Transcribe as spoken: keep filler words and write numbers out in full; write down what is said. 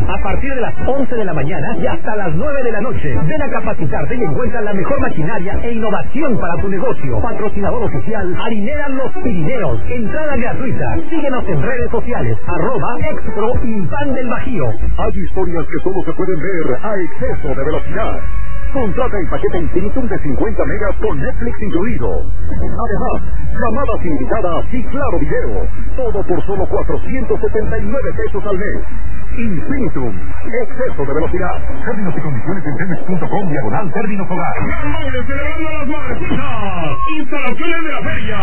a partir de las once de la mañana y hasta las nueve de la noche. Ven a capacitarte y encuentra la mejor maquinaria e innovación para tu negocio. Patrocinador oficial, Harinera Los Pirineos. Entrada gratuita. Síguenos en redes sociales, arroba Expro y Pan del Bajío. Hay historias que solo se pueden ver a exceso de velocidad. Contrata el paquete Infinitum de cincuenta megas con Netflix incluido. Además, llamadas invitadas y claro video. Todo por solo cuatrocientos setenta y nueve pesos al mes. Infinitum, exceso de velocidad. Términos y condiciones en telmex punto com diagonal términos hogar. ¡Celebrando las madrecitas! ¡Instalaciones de la feria!